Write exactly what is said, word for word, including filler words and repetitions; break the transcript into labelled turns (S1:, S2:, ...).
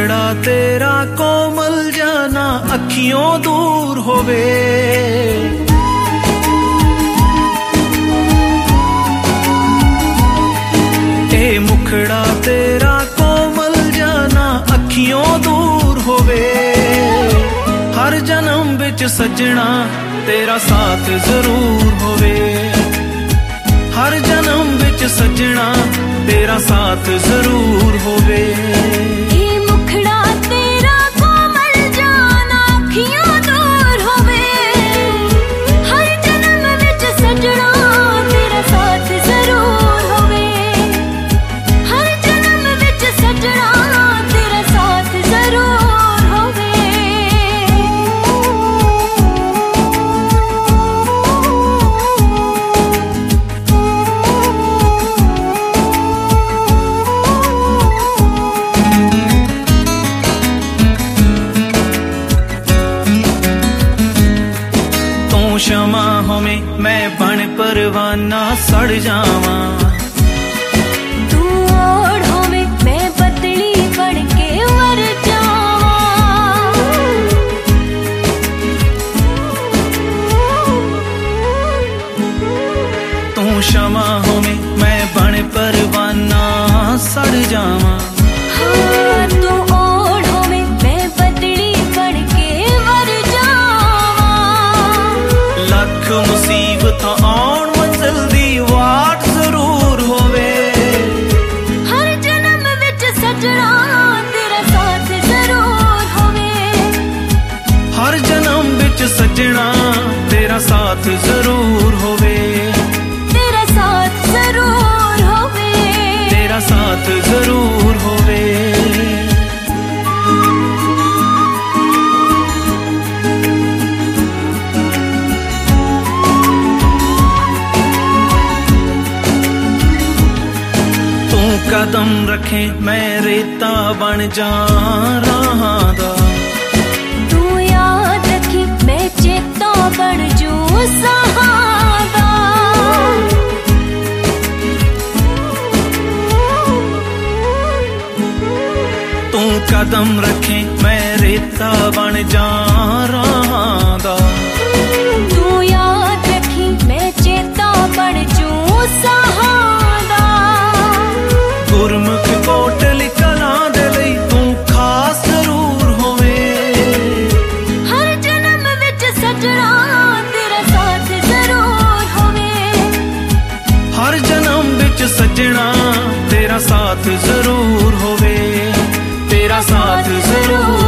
S1: मुखड़ा तेरा कोमल जाना अखियों दूर होवे, ए मुखड़ा तेरा कोमल जाना अखियों दूर होवे। हर जन्म विच सजना तेरा साथ जरूर होवे, हर जन्म विच सजना तेरा साथ जरूर होवे।
S2: ये मुखड़ा तेरा कोमल जाना अखियों दूर होवे, हर जन्म विच सजना तेरा साथ जरूर होवे, हर जन्म विच सजना तेरा साथ जरूर होवे।
S1: क्षमा होवे मैं बन परवाना सड़ जावा,
S2: तू ओढ़ होवे मैं बदली बन के मर जावा।
S1: तू क्षमा होवे मैं बन परवाना सड़ जावा।
S2: हाँ, तू ओढ़ होवे मैं बदली बन के मर जावा।
S1: लख मुसीबत आउण मंजिल दी वाट जरूर होवे,
S2: हर जन्म विच सजना तेरा साथ जरूर होवे,
S1: हर जन्म विच सजना तेरा साथ जरूर होवे,
S2: तेरा साथ जरूर होवे,
S1: तेरा साथ जरूर होवे। कदम रखे मैं रेता बन जा राहां दा,
S2: तू याद रखी मैं चेता बन जू सहादा।
S1: तू कदम रखे मैं रेता बन जा राहां दा,
S2: तू याद रखी मैं चेता बन जू सहादा।
S1: गुरमुख कोटली कलां दे लई तू खास जरूर होवे,
S2: हर जन्म विच सजना तेरा साथ जरूर होवे,
S1: हर जन्म विच सजना तेरा साथ जरूर होवे, तेरा साथ जरूर